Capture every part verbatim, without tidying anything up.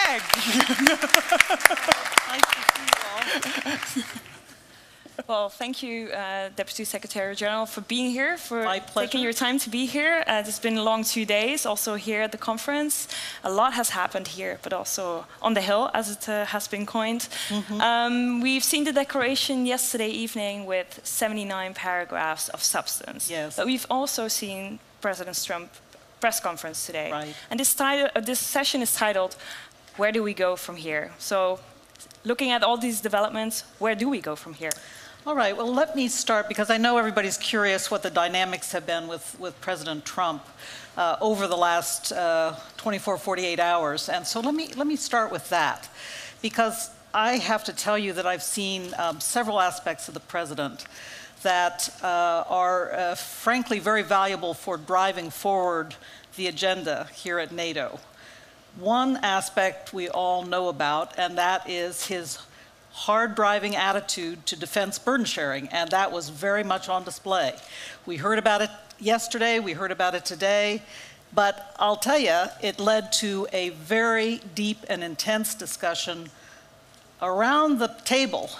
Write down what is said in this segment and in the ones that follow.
flag. Nice to see you all. Well, thank you, uh, Deputy Secretary General, for being here, for taking your time to be here. Uh, it's been a long two days, also here at the conference. A lot has happened here, but also on the Hill, as it uh, has been coined. Mm-hmm. um, we've seen the declaration yesterday evening with seventy-nine paragraphs of substance. Yes. But we've also seen President Trump's press conference today. Right. And this, title, uh, this session is titled, "Where do we go from here?" So, looking at all these developments, where do we go from here? All right, well, let me start, because I know everybody's curious what the dynamics have been with, with President Trump uh, over the last uh, twenty-four, forty-eight hours. And so let me, let me start with that, because I have to tell you that I've seen um, several aspects of the president that uh, are, uh, frankly, very valuable for driving forward the agenda here at NATO. One aspect we all know about, and that is his hard-driving attitude to defense burden sharing, and that was very much on display. We heard about it yesterday, we heard about it today, but I'll tell you, it led to a very deep and intense discussion around the table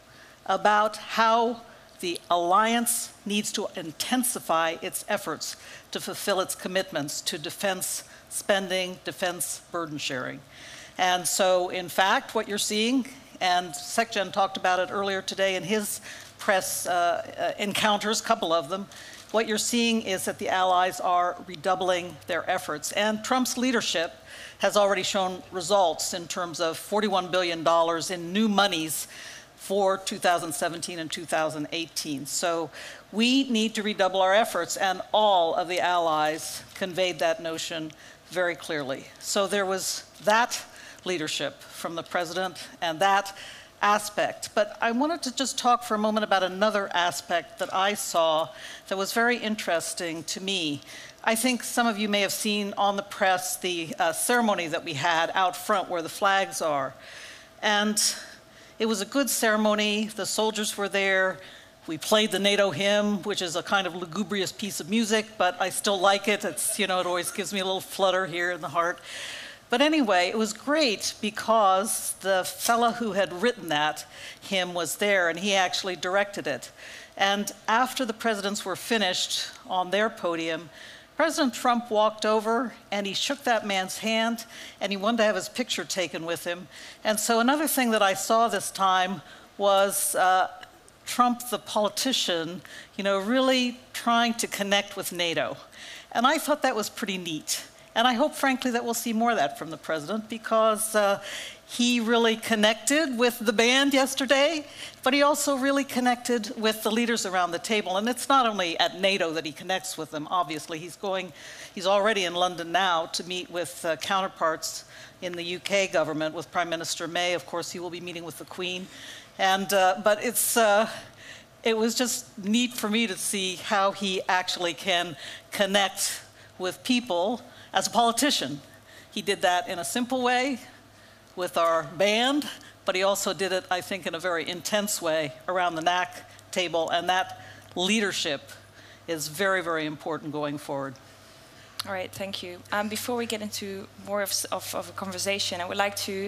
about how the alliance needs to intensify its efforts to fulfill its commitments to defense spending, defense burden sharing. And so, in fact, what you're seeing, and SecGen talked about it earlier today in his press uh, uh, encounters, a couple of them. What you're seeing is that the allies are redoubling their efforts. And Trump's leadership has already shown results in terms of forty-one billion dollars in new monies for two thousand seventeen and two thousand eighteen. So we need to redouble our efforts, and all of the allies conveyed that notion very clearly. So there was that leadership from the president and that aspect. But I wanted to just talk for a moment about another aspect that I saw that was very interesting to me. I think some of you may have seen on the press the uh, ceremony that we had out front where the flags are. And it was a good ceremony. The soldiers were there. We played the NATO hymn, which is a kind of lugubrious piece of music, but I still like it. It's, you know, it always gives me a little flutter here in the heart. But anyway, it was great because the fellow who had written that hymn was there, and he actually directed it. And after the presidents were finished on their podium, President Trump walked over and he shook that man's hand, and he wanted to have his picture taken with him. And so another thing that I saw this time was uh, Trump, the politician, you know, really trying to connect with NATO. And I thought that was pretty neat. And I hope, frankly, that we'll see more of that from the president, because uh, he really connected with the band yesterday, but he also really connected with the leaders around the table. And it's not only at NATO that he connects with them, obviously. He's going, he's already in London now to meet with uh, counterparts in the U K government, with Prime Minister May. Of course, he will be meeting with the Queen. And, uh, but it's, uh, it was just neat for me to see how he actually can connect with people as a politician. He did that in a simple way with our band, but he also did it, I think, in a very intense way around the N A C table, and that leadership is very, very important going forward. All right, thank you. Um, before we get into more of, of, of a conversation, I would like to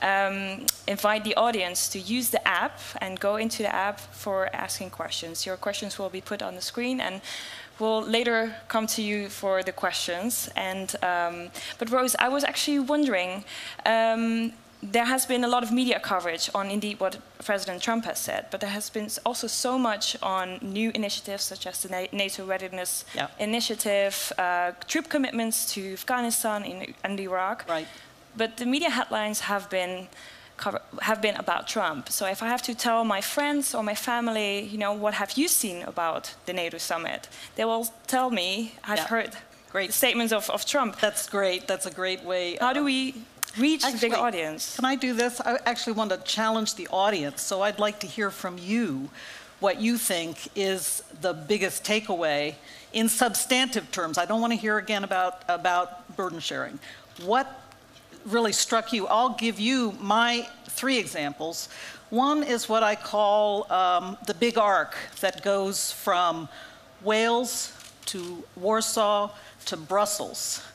um, invite the audience to use the app and go into the app for asking questions. Your questions will be put on the screen, and we'll later come to you for the questions. And um, but Rose, I was actually wondering, um, there has been a lot of media coverage on indeed what President Trump has said, but there has been also so much on new initiatives such as the NATO Readiness yeah. Initiative, uh, troop commitments to Afghanistan and, and Iraq. Right. But the media headlines have been cover, have been about Trump. So if I have to tell my friends or my family, you know, what have you seen about the NATO summit, they will tell me, I've yeah. heard great statements of, of Trump. That's great. That's a great way. How do we reach actually, the big audience? Can I do this? I actually want to challenge the audience, so I'd like to hear from you what you think is the biggest takeaway in substantive terms. I don't want to hear again about, about burden sharing. What really struck you? I'll give you my three examples. One is what I call um, the big arc that goes from Wales to Warsaw to Brussels.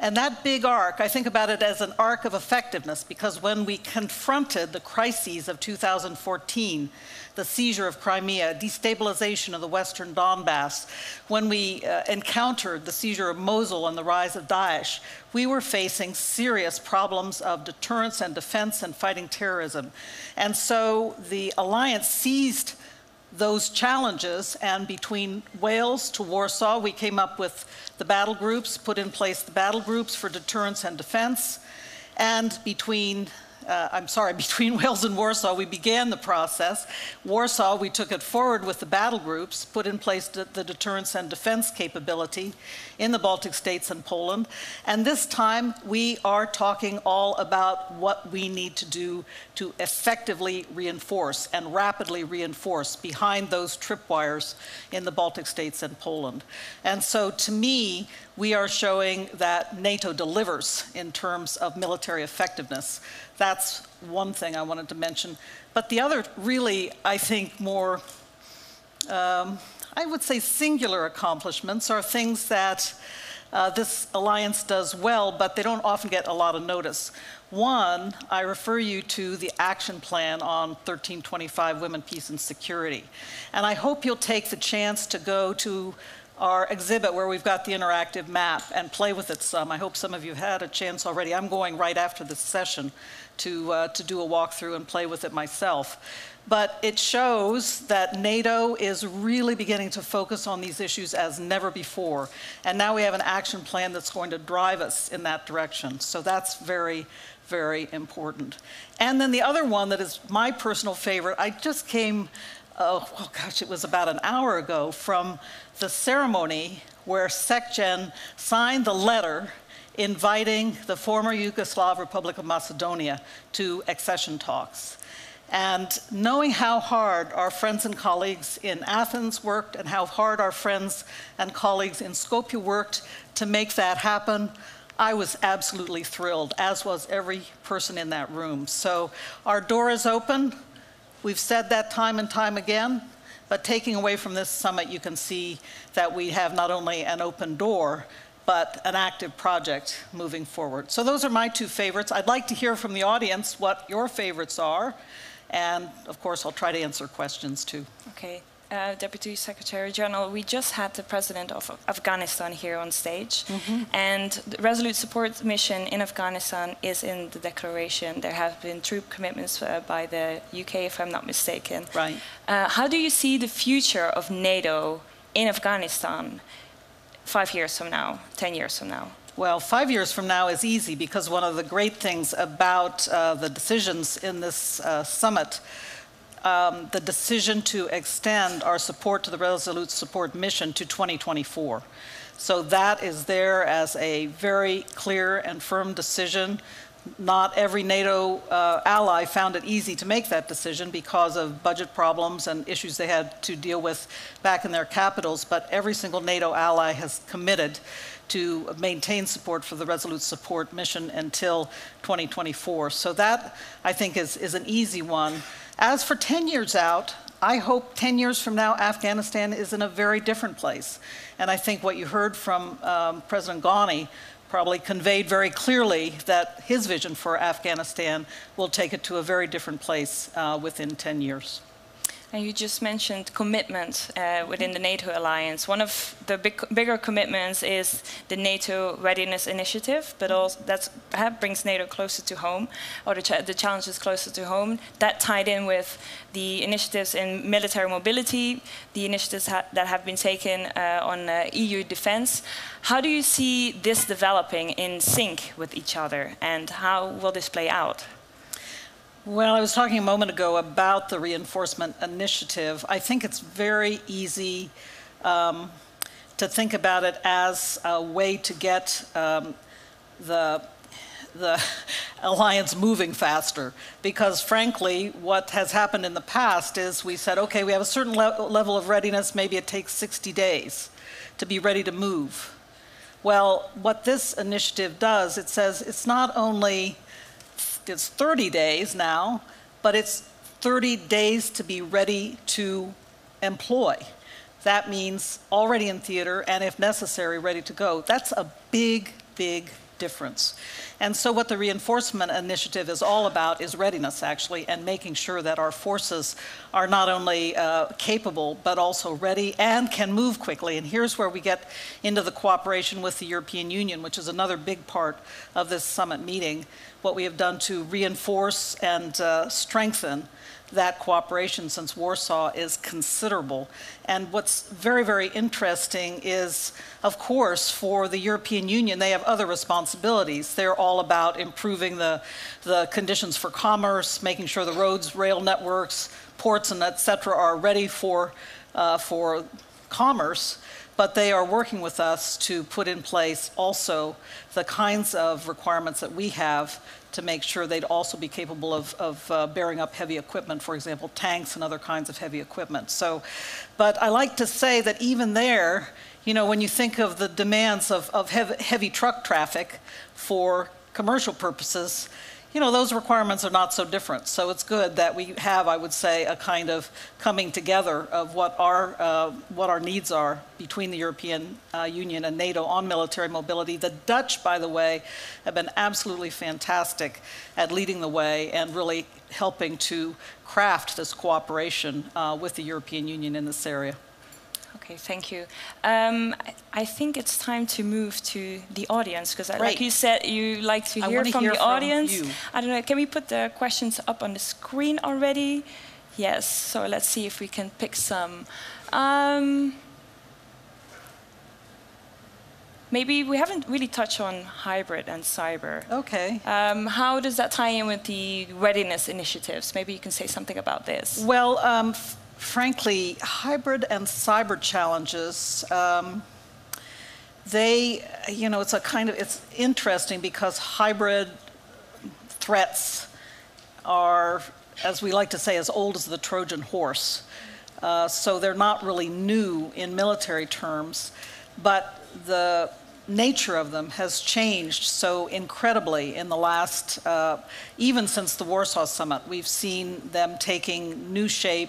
And that big arc, I think about it as an arc of effectiveness, because when we confronted the crises of two thousand fourteen, the seizure of Crimea, destabilization of the Western Donbass, when we uh, encountered the seizure of Mosul and the rise of Daesh, we were facing serious problems of deterrence and defense and fighting terrorism. And so the alliance seized those challenges, and between Wales to Warsaw, we came up with the battle groups, put in place the battle groups for deterrence and defense, and between Uh, I'm sorry, between Wales and Warsaw, we began the process. Warsaw, we took it forward with the battle groups, put in place the, the deterrence and defense capability in the Baltic states and Poland. And this time, we are talking all about what we need to do to effectively reinforce and rapidly reinforce behind those tripwires in the Baltic states and Poland. And so, to me, we are showing that NATO delivers in terms of military effectiveness. That's one thing I wanted to mention. But the other really, I think, more, um, I would say singular accomplishments are things that uh, this alliance does well, but they don't often get a lot of notice. One, I refer you to the action plan on thirteen twenty-five, Women, Peace and Security. And I hope you'll take the chance to go to our exhibit where we've got the interactive map and play with it some. I hope some of you have had a chance already. I'm going right after this session to, uh, to do a walkthrough and play with it myself. But it shows that NATO is really beginning to focus on these issues as never before. And now we have an action plan that's going to drive us in that direction. So that's very, very important. And then the other one that is my personal favorite, I just came, oh, oh gosh, it was about an hour ago from the ceremony where SecGen signed the letter inviting the former Yugoslav Republic of Macedonia to accession talks. And knowing how hard our friends and colleagues in Athens worked and how hard our friends and colleagues in Skopje worked to make that happen, I was absolutely thrilled, as was every person in that room. So our door is open. We've said that time and time again, but taking away from this summit, you can see that we have not only an open door, but an active project moving forward. So those are my two favorites. I'd like to hear from the audience what your favorites are. And of course, I'll try to answer questions too. Okay. Uh, Deputy Secretary General, we just had the President of Afghanistan here on stage. Mm-hmm. And the Resolute Support Mission in Afghanistan is in the declaration. There have been troop commitments uh, by the U K, if I'm not mistaken. Right. Uh, how do you see the future of NATO in Afghanistan five years from now, ten years from now? Well, five years from now is easy, because one of the great things about uh, the decisions in this uh, summit, um, the decision to extend our support to the Resolute Support Mission to twenty twenty-four. So that is there as a very clear and firm decision. Not every NATO uh, ally found it easy to make that decision because of budget problems and issues they had to deal with back in their capitals, but every single NATO ally has committed to maintain support for the Resolute Support Mission until twenty twenty-four. So that, I think, is, is an easy one. As for ten years out, I hope ten years from now, Afghanistan is in a very different place. And I think what you heard from um, President Ghani probably conveyed very clearly that his vision for Afghanistan will take it to a very different place uh, within ten years. And you just mentioned commitment uh, within the NATO alliance. One of the big, bigger commitments is the NATO Readiness Initiative, but also that perhaps brings NATO closer to home, or the, ch the challenges closer to home. That tied in with the initiatives in military mobility, the initiatives ha that have been taken uh, on uh, E U defense. How do you see this developing in sync with each other, and how will this play out? Well, I was talking a moment ago about the reinforcement initiative. I think it's very easy um, to think about it as a way to get um, the, the alliance moving faster. Because frankly, what has happened in the past is we said, okay, we have a certain le level of readiness, maybe it takes sixty days to be ready to move. Well, what this initiative does, it says it's not only it's thirty days now, but it's thirty days to be ready to employ. That means already in theater and, if necessary, ready to go. That's a big, big difference. And so what the reinforcement initiative is all about is readiness, actually, and making sure that our forces are not only uh, capable, but also ready and can move quickly. And here's where we get into the cooperation with the European Union, which is another big part of this summit meeting, what we have done to reinforce and uh, strengthen that cooperation since Warsaw is considerable. And what's very, very interesting is, of course, for the European Union, they have other responsibilities. They're all about improving the, the conditions for commerce, making sure the roads, rail networks, ports, and et cetera are ready for, uh, for commerce. But they are working with us to put in place also the kinds of requirements that we have to make sure they'd also be capable of, of uh, bearing up heavy equipment, for example, tanks and other kinds of heavy equipment. So, but I like to say that even there, you know, when you think of the demands of, of heavy, heavy truck traffic for commercial purposes, you know, those requirements are not so different. So it's good that we have, I would say, a kind of coming together of what our, uh, what our needs are between the European uh, Union and NATO on military mobility. The Dutch, by the way, have been absolutely fantastic at leading the way and really helping to craft this cooperation uh, with the European Union in this area. Okay, thank you. Um, I think it's time to move to the audience, because like you said, you like to hear from hear the from audience. You. I don't know, can we put the questions up on the screen already? Yes, so let's see if we can pick some. Um, maybe we haven't really touched on hybrid and cyber. Okay. Um, how does that tie in with the readiness initiatives? Maybe you can say something about this. Well, um, frankly, hybrid and cyber challenges, um, they, you know, it's a kind of, it's interesting because hybrid threats are, as we like to say, as old as the Trojan horse. Uh, so they're not really new in military terms, but the nature of them has changed so incredibly in the last, uh, even since the Warsaw Summit. We've seen them taking new shape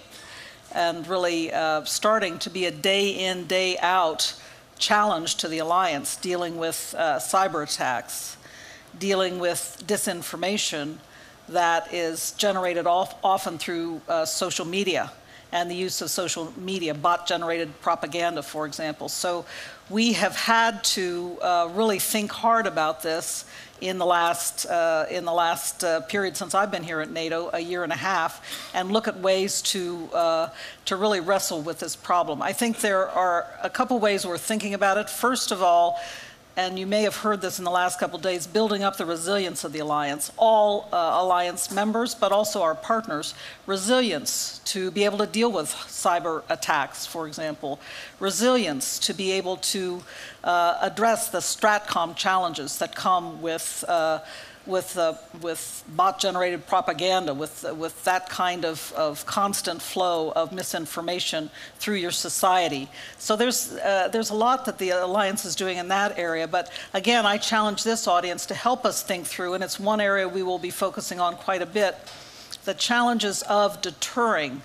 and really uh, starting to be a day-in, day-out challenge to the alliance, dealing with uh, cyber attacks, dealing with disinformation that is generated off, often through uh, social media and the use of social media, bot-generated propaganda, for example. So we have had to uh, really think hard about this in the last, uh, in the last uh, period since I've been here at NATO, a year and a half, and look at ways to, uh, to really wrestle with this problem. I think there are a couple ways we're thinking about it. First of all, and you may have heard this in the last couple of days, building up the resilience of the alliance, all uh, alliance members, but also our partners. Resilience to be able to deal with cyber attacks, for example. Resilience to be able to uh, address the STRATCOM challenges that come with uh, with, uh, with bot-generated propaganda, with, uh, with that kind of, of constant flow of misinformation through your society. So there's, uh, there's a lot that the Alliance is doing in that area, but again, I challenge this audience to help us think through, and it's one area we will be focusing on quite a bit, the challenges of deterring,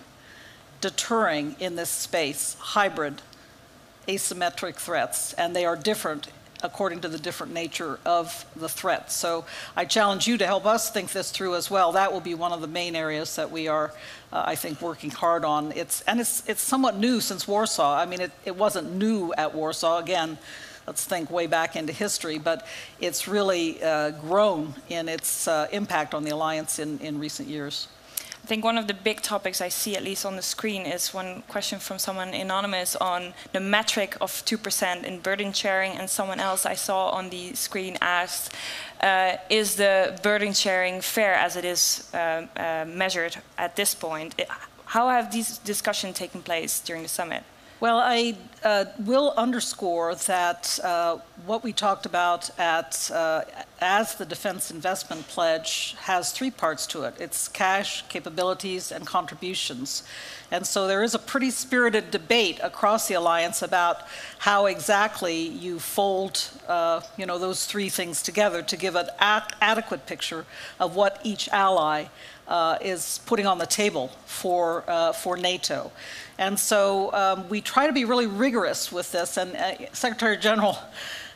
deterring in this space, hybrid, asymmetric threats, and they are different according to the different nature of the threat. So I challenge you to help us think this through as well. That will be one of the main areas that we are, uh, I think, working hard on. It's, and it's, it's somewhat new since Warsaw. I mean, it, it wasn't new at Warsaw. Again, let's think way back into history, but it's really uh, grown in its uh, impact on the alliance in, in recent years. I think one of the big topics I see, at least on the screen, is one question from someone anonymous on the metric of two percent in burden sharing, and someone else I saw on the screen asked, uh, is the burden sharing fair as it is uh, uh, measured at this point? It, how have these discussions taken place during the summit? Well, I uh, will underscore that uh, what we talked about at, uh, as the Defense Investment Pledge has three parts to it. It's cash, capabilities, and contributions. And so there is a pretty spirited debate across the alliance about how exactly you fold uh, you know, those three things together to give an ad adequate picture of what each ally uh, is putting on the table for, uh, for NATO. And so um, we try to be really rigorous with this, and uh, Secretary General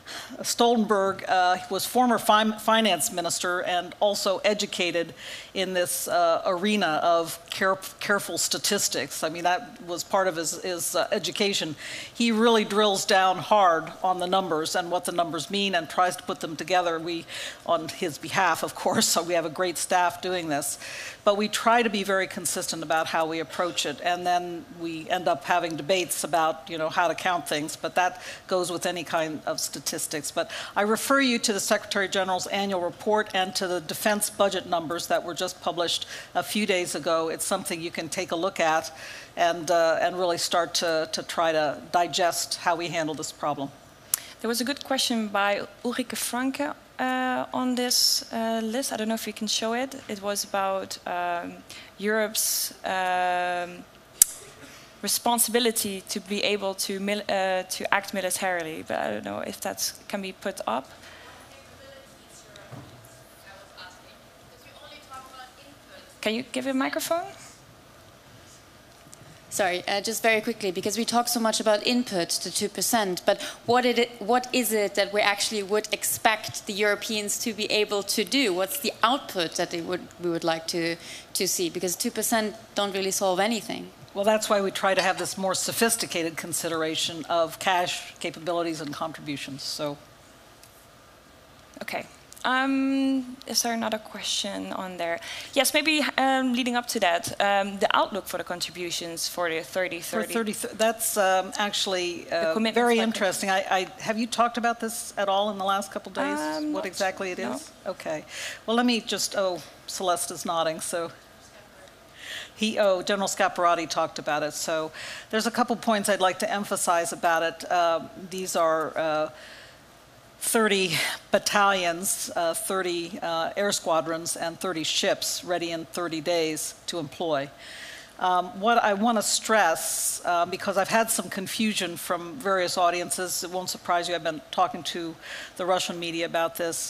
Stoltenberg uh, was former fi finance minister and also educated in this uh, arena of care careful statistics. I mean, that was part of his, his uh, education. He really drills down hard on the numbers and what the numbers mean and tries to put them together. We, on his behalf, of course, so we have a great staff doing this. But we try to be very consistent about how we approach it, and then we end up having debates about, you know, how to count things, but that goes with any kind of statistics. But I refer you to the Secretary General's annual report and to the defense budget numbers that were just published a few days ago. It's something you can take a look at and, uh, and really start to, to try to digest how we handle this problem. There was a good question by Ulrike Franke uh, on this uh, list. I don't know if you can show it. It was about um, Europe's um, responsibility to be able to, mil uh, to act militarily, but I don't know if that can be put up. Can you give a microphone? Sorry, uh, just very quickly, because we talk so much about input, the two percent, but what, it, what is it that we actually would expect the Europeans to be able to do? What's the output that they would, we would like to, to see? Because two percent don't really solve anything. Well, that's why we try to have this more sophisticated consideration of cash capabilities and contributions. So, okay. Um, is there another question on there? Yes, maybe um, leading up to that, um, the outlook for the contributions for the thirty thirty. For thirty, that's um, actually uh, very interesting. I, I, have you talked about this at all in the last couple of days? Um, what exactly it no. is? Okay. Well, let me just, oh, Celeste is nodding, so. He, oh, General Scaparrotti talked about it. So there's a couple points I'd like to emphasize about it. Uh, these are uh, thirty battalions, uh, thirty uh, air squadrons, and thirty ships ready in thirty days to employ. Um, what I want to stress, uh, because I've had some confusion from various audiences, it won't surprise you, I've been talking to the Russian media about this.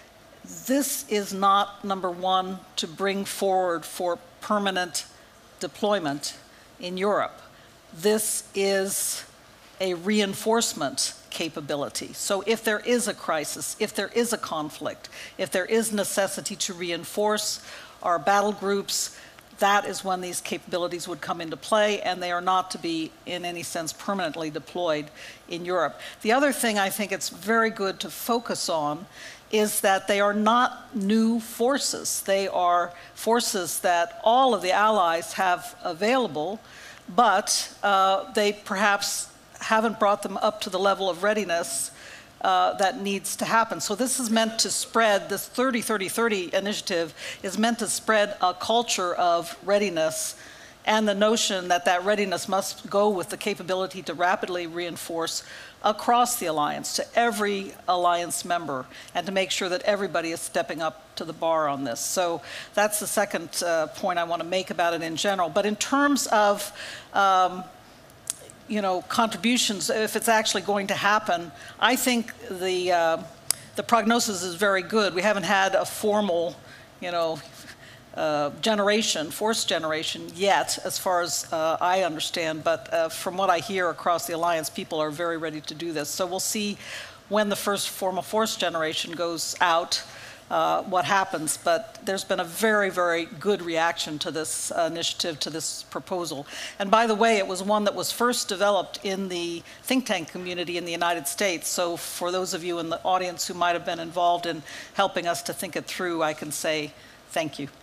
This is not, number one, to bring forward for permanent deployment in Europe. This is a reinforcement capability. So if there is a crisis, if there is a conflict, if there is necessity to reinforce our battle groups, that is when these capabilities would come into play, and they are not to be in any sense permanently deployed in Europe. The other thing I think it's very good to focus on is that they are not new forces. They are forces that all of the allies have available, but uh, they perhaps haven't brought them up to the level of readiness uh, that needs to happen. So this is meant to spread, this thirty thirty thirty initiative is meant to spread a culture of readiness and the notion that that readiness must go with the capability to rapidly reinforce across the alliance, to every alliance member, and to make sure that everybody is stepping up to the bar on this. So that's the second uh, point I want to make about it in general. But in terms of um, you know, contributions, if it's actually going to happen, I think the, uh, the prognosis is very good. We haven't had a formal, you know, Uh, generation, force generation yet, as far as uh, I understand, but uh, from what I hear across the alliance, people are very ready to do this. So we'll see when the first formal force generation goes out, uh, what happens, but there's been a very, very good reaction to this uh, initiative, to this proposal. And by the way, it was one that was first developed in the think tank community in the United States. So for those of you in the audience who might have been involved in helping us to think it through, I can say thank you.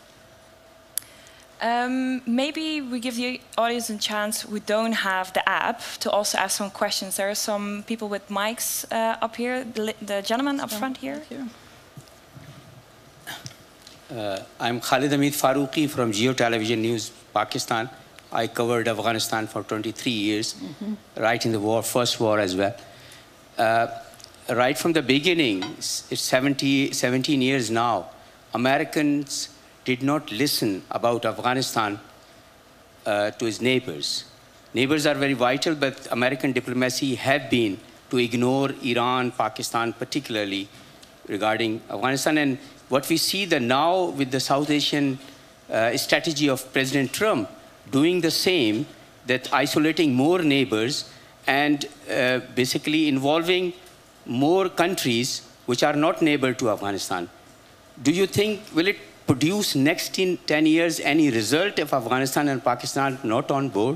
Um, maybe we give the audience a chance who don't have the app to also ask some questions. There are some people with mics uh, up here. The, the gentleman up front here. Uh, I'm Khalid Hamid Farooqi from Geo Television News, Pakistan. I covered Afghanistan for twenty-three years, mm-hmm. right in the war, first war as well. Uh, right from the beginning, it's seventy, seventeen years now, Americans did not listen about Afghanistan uh, to its neighbors. Neighbors are very vital, but American diplomacy have been to ignore Iran, Pakistan particularly, regarding Afghanistan. And what we see that now with the South Asian uh, strategy of President Trump doing the same, that isolating more neighbors and uh, basically involving more countries which are not neighbor to Afghanistan. Do you think, will it produce next in ten years any result if Afghanistan and Pakistan not on board?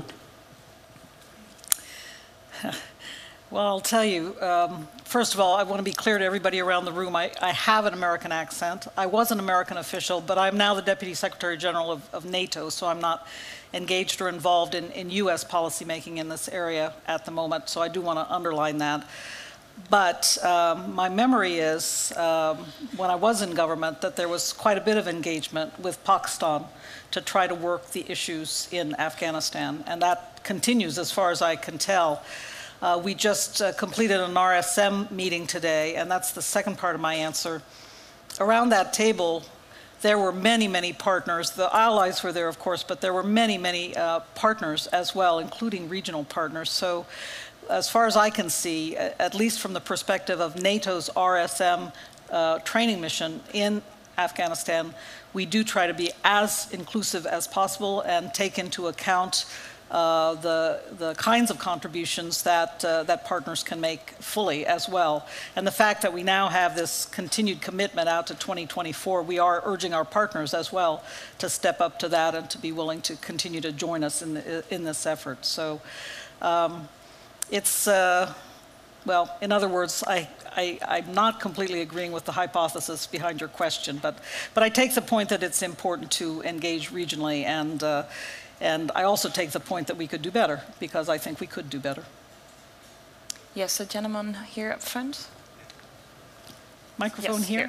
Well, I'll tell you, um, first of all, I want to be clear to everybody around the room, I, I have an American accent. I was an American official, but I'm now the Deputy Secretary General of, of NATO, so I'm not engaged or involved in, in U S policymaking in this area at the moment, so I do want to underline that. But um, my memory is, um, when I was in government, that there was quite a bit of engagement with Pakistan to try to work the issues in Afghanistan, and that continues as far as I can tell. Uh, we just uh, completed an R S M meeting today, and that's the second part of my answer. Around that table, there were many, many partners. The allies were there, of course, but there were many, many uh, partners as well, including regional partners. So as far as I can see, at least from the perspective of NATO's R S M uh, training mission in Afghanistan, we do try to be as inclusive as possible and take into account Uh, the, the kinds of contributions that, uh, that partners can make fully as well. And the fact that we now have this continued commitment out to twenty twenty-four, we are urging our partners as well to step up to that and to be willing to continue to join us in, the, in this effort. So um, it's, uh, well, in other words, I, I, I'm not completely agreeing with the hypothesis behind your question, but, but I take the point that it's important to engage regionally, and uh, And I also take the point that we could do better, because I think we could do better. Yes, a gentleman here up front. Microphone Yes, here. here.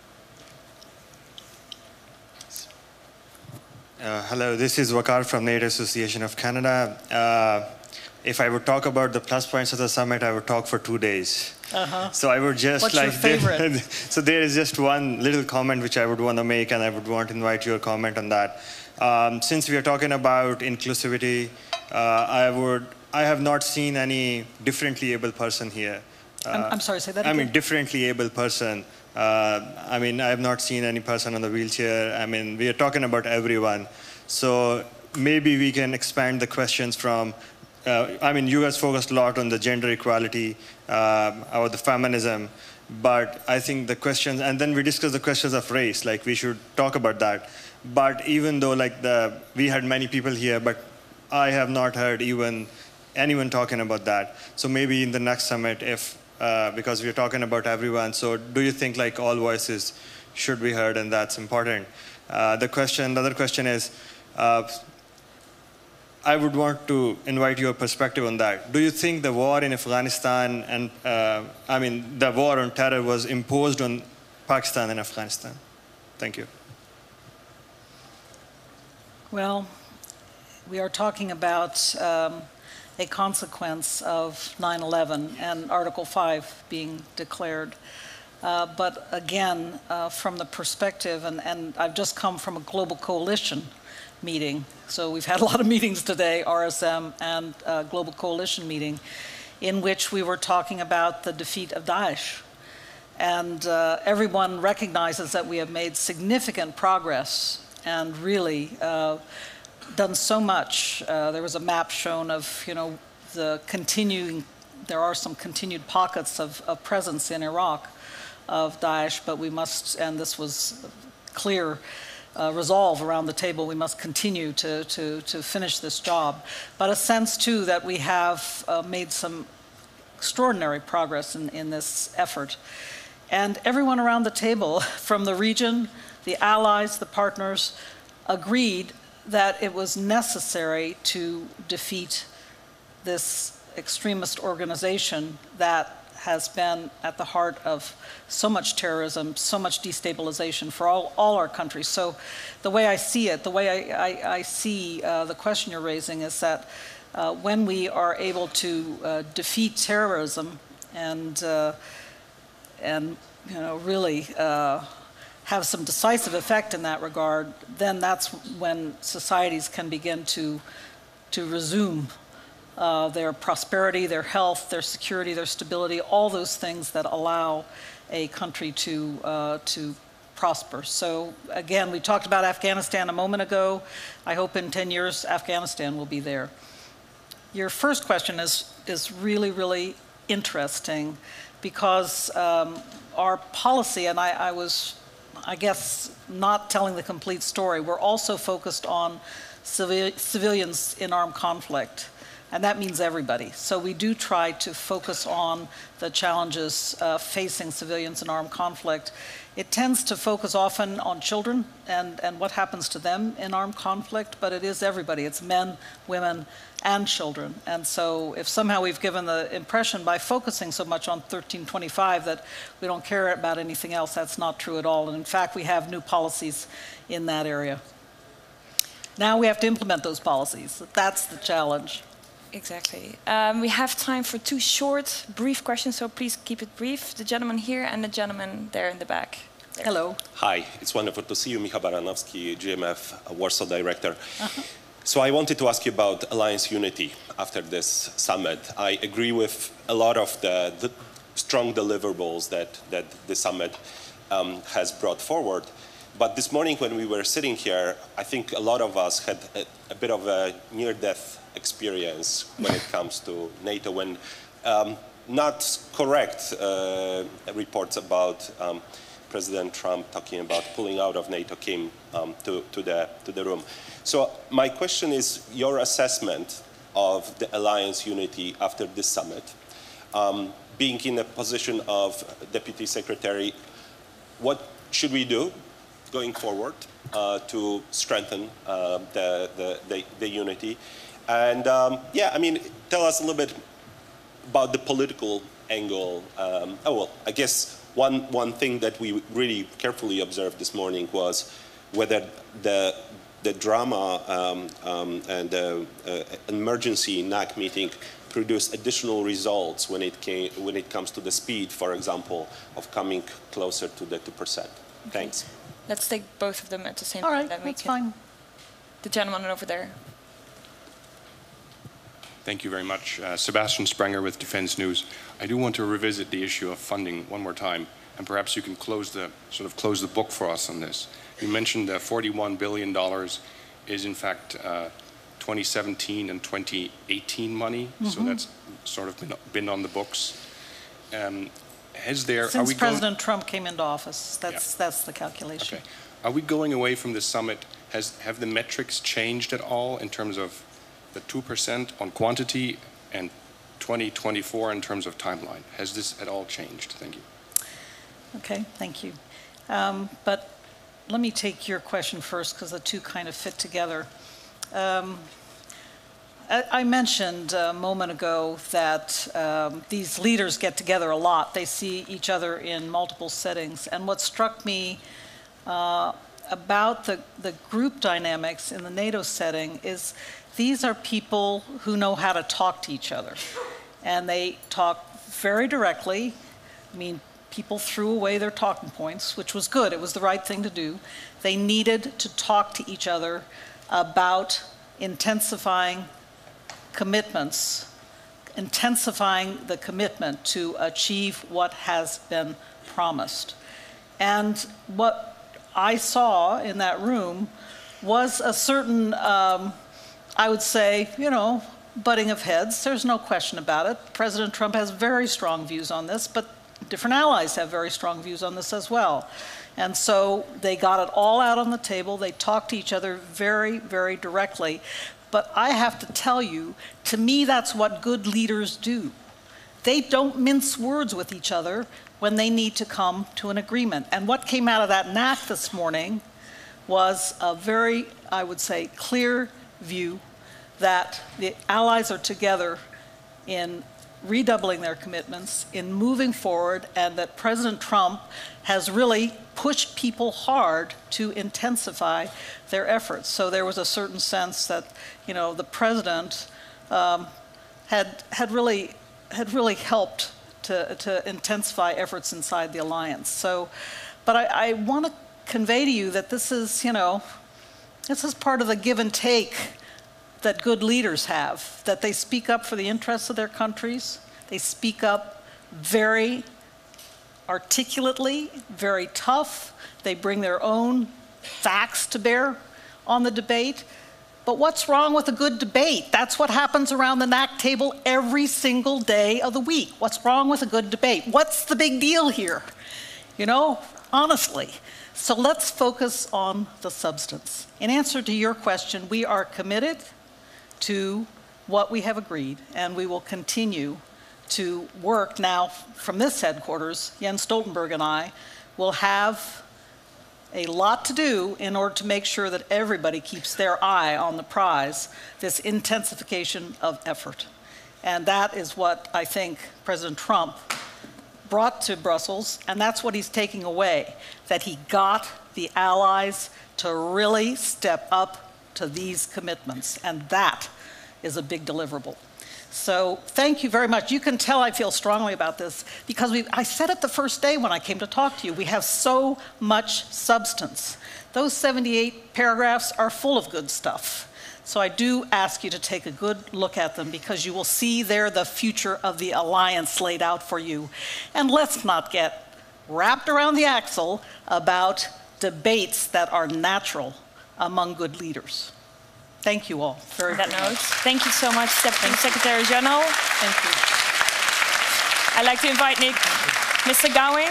Uh, hello, this is Wakar from NATO Association of Canada. Uh, if I would talk about the plus points of the summit, I would talk for two days. Uh-huh. So I would just What's like... your favorite? So there is just one little comment which I would want to make, and I would want to invite your comment on that. Um, since we are talking about inclusivity, uh, I would, I have not seen any differently able person here. Uh, I'm, I'm sorry, say that I again. mean, differently able person. Uh, I mean, I have not seen any person on the wheelchair. I mean, we are talking about everyone. So maybe we can expand the questions from, uh, I mean, you guys focused a lot on the gender equality, uh, or the feminism, but I think the questions, and then we discussed the questions of race, like we should talk about that. But even though like the, we had many people here, but I have not heard even anyone talking about that. So maybe in the next summit, if, uh, because we're talking about everyone, so do you think like all voices should be heard, and that's important? Uh, the question, the other question is, uh, I would want to invite your perspective on that. Do you think the war in Afghanistan and, uh, I mean, the war on terror was imposed on Pakistan and Afghanistan? Thank you. Well, we are talking about um, a consequence of nine eleven and Article five being declared. Uh, but again, uh, from the perspective, and, and I've just come from a global coalition meeting, so we've had a lot of meetings today, R S M and uh, global coalition meeting, in which we were talking about the defeat of Daesh. And uh, everyone recognizes that we have made significant progress and really uh, done so much. Uh, there was a map shown of, you know, the continuing, there are some continued pockets of, of presence in Iraq of Daesh, but we must, and this was clear uh, resolve around the table, we must continue to, to, to finish this job. But a sense, too, that we have uh, made some extraordinary progress in, in this effort. And everyone around the table, from the region, the allies, the partners, agreed that it was necessary to defeat this extremist organization that has been at the heart of so much terrorism, so much destabilization for all, all our countries. So the way I see it, the way I, I, I see uh, the question you're raising is that uh, when we are able to uh, defeat terrorism and, uh, and you know, really uh, have some decisive effect in that regard, then that's when societies can begin to, to resume Uh, their prosperity, their health, their security, their stability, all those things that allow a country to, uh, to prosper. So again, we talked about Afghanistan a moment ago. I hope in ten years, Afghanistan will be there. Your first question is, is really, really interesting because um, our policy, and I, I was, I guess, not telling the complete story, we're also focused on civil, civilians in armed conflict. And that means everybody. So we do try to focus on the challenges uh, facing civilians in armed conflict. It tends to focus often on children and, and what happens to them in armed conflict, but it is everybody. It's men, women, and children. And so if somehow we've given the impression by focusing so much on thirteen twenty-five that we don't care about anything else, that's not true at all. And in fact, we have new policies in that area. Now we have to implement those policies. That's the challenge. Exactly. Um, we have time for two short, brief questions, so please keep it brief. The gentleman here and the gentleman there in the back. There. Hello. Hi, it's wonderful to see you, Michał Baranowski, G M F Warsaw Director. Uh-huh. So I wanted to ask you about alliance unity after this summit. I agree with a lot of the, the strong deliverables that, that the summit um, has brought forward. But this morning when we were sitting here, I think a lot of us had a, a bit of a near-death experience when it comes to NATO, when um, not correct uh, reports about um, President Trump talking about pulling out of NATO came um, to, to, the, to the room. So my question is your assessment of the alliance unity after this summit. Um, being in a position of Deputy Secretary, what should we do going forward uh, to strengthen uh, the, the, the, the unity? And um, yeah, I mean, tell us a little bit about the political angle. Um, oh, well, I guess one, one thing that we really carefully observed this morning was whether the, the drama um, um, and the uh, emergency N A C meeting produced additional results when it, came, when it comes to the speed, for example, of coming closer to the two percent. Okay. Thanks. Let's take both of them at the same All time. right, then we that's can, fine. The gentleman over there. Thank you very much. Uh, Sebastian Sprenger with Defense News. I do want to revisit the issue of funding one more time, and perhaps you can close the sort of close the book for us on this. You mentioned that forty-one billion dollars is in fact uh, twenty seventeen and twenty eighteen money, mm-hmm. so that's sort of been, been on the books. Um, has there, Since are we President going, Trump came into office, that's, yeah. that's the calculation. Okay. Are we going away from this summit? Has, have the metrics changed at all in terms of the two percent on quantity and twenty twenty-four in terms of timeline? Has this at all changed? Thank you. Okay, thank you. Um, but let me take your question first because the two kind of fit together. Um, I, I mentioned a moment ago that um, these leaders get together a lot. They see each other in multiple settings. And what struck me uh, about the, the group dynamics in the NATO setting is these are people who know how to talk to each other. And they talk very directly. I mean, people threw away their talking points, which was good. It was the right thing to do. They needed to talk to each other about intensifying commitments, intensifying the commitment to achieve what has been promised. And what I saw in that room was a certain, um, I would say, you know, butting of heads. There's no question about it. President Trump has very strong views on this, but different allies have very strong views on this as well. And so they got it all out on the table. They talked to each other very, very directly. But I have to tell you, to me, that's what good leaders do. They don't mince words with each other when they need to come to an agreement. And what came out of that N A C this morning was a very, I would say, clear view that the allies are together in redoubling their commitments, in moving forward, and that President Trump has really pushed people hard to intensify their efforts. So there was a certain sense that, you know, the president um, had had really had really helped to to intensify efforts inside the alliance. So, but I, I want to convey to you that this is, you know, this is part of the give and take that good leaders have, that they speak up for the interests of their countries. They speak up very articulately, very tough. They bring their own facts to bear on the debate. But what's wrong with a good debate? That's what happens around the N A C table every single day of the week. What's wrong with a good debate? What's the big deal here? You know, honestly. So let's focus on the substance. In answer to your question, we are committed to what we have agreed, and we will continue to work now from this headquarters. Jens Stoltenberg and I will have a lot to do in order to make sure that everybody keeps their eye on the prize, this intensification of effort. And that is what I think President Trump brought to Brussels, and that's what he's taking away, that he got the allies to really step up to these commitments, and that is a big deliverable. So thank you very much. You can tell I feel strongly about this because we, I said it the first day when I came to talk to you. We have so much substance. Those seventy-eight paragraphs are full of good stuff. So I do ask you to take a good look at them because you will see there the future of the alliance laid out for you. And let's not get wrapped around the axle about debates that are natural among good leaders. Thank you all very much. On that note, thank you so much, Deputy Secretary General. Thank you. I'd like to invite Nick, Mister Gowing.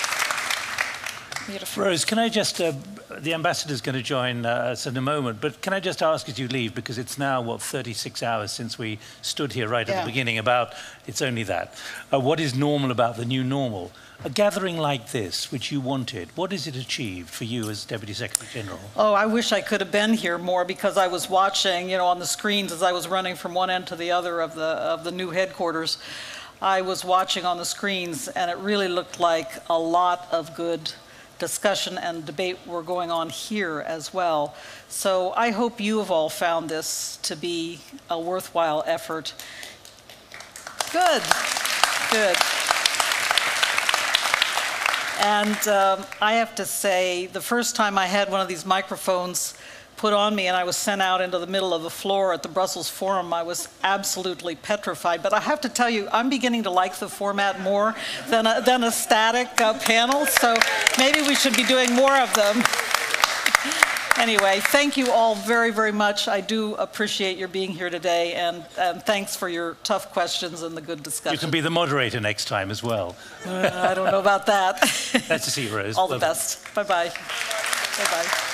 Beautiful. Rose, can I just, uh, the ambassador's going to join uh, us in a moment, but can I just ask as you leave, because it's now, what, thirty-six hours since we stood here right Yeah. at the beginning about, it's only that, uh, what is normal about the new normal? A gathering like this, which you wanted, what has it achieved for you as Deputy Secretary General? Oh, I wish I could have been here more because I was watching, you know, on the screens as I was running from one end to the other of the, of the new headquarters. I was watching on the screens and it really looked like a lot of good discussion and debate were going on here as well. So I hope you have all found this to be a worthwhile effort. Good, good. And um, I have to say, the first time I had one of these microphones put on me and I was sent out into the middle of the floor at the Brussels Forum, I was absolutely petrified. But I have to tell you, I'm beginning to like the format more than a, than a static uh, panel, so maybe we should be doing more of them. Anyway, thank you all very, very much. I do appreciate your being here today, and, and thanks for your tough questions and the good discussion. You can be the moderator next time as well. Uh, I don't know about that. Nice to see you, Rose. All the Bye-bye. best. Bye-bye. Bye-bye.